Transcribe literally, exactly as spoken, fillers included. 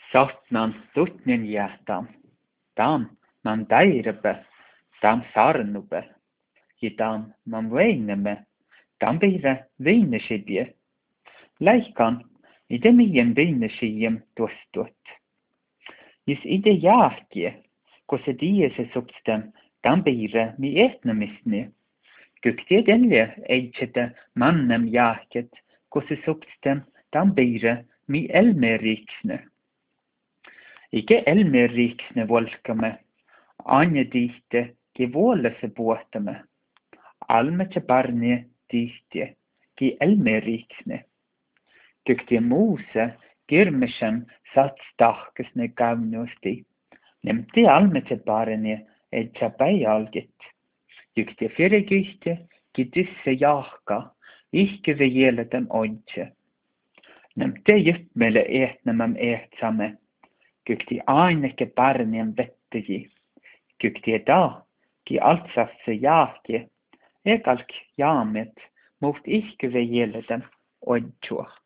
Sahtnan tutnin jähtam. Tam man dairebe. Tam sarnube. Jidam man weineme. Tam beire weinesibje. Laikan, ide mien weinesiem tostut. Jis ide jahkie, kun se diese substem, tam beire mi etnemisni. Kyktie denle eidjete mannem jahket, kun se substem, tam beire mi elmeriksne. Ike elmeriksne volkame, anja tihte, ki vuolese puhtame. Almetse parnie tihte, ki elmeriksne. Kyktie muuse, kirmesem sats tahkesne kaunosti. Nemti almetse parnie, et sa päialgit. Kyktie firikühte, ki tisse jahka, ihke vejeledem ontse. Nemte jytmele ehtnemam ehtsame. Kykti aineke parnien vettegi. Kykti da, ki altsasse jahki, ekalk jaamet, muht ihke vejeledem ontsuah.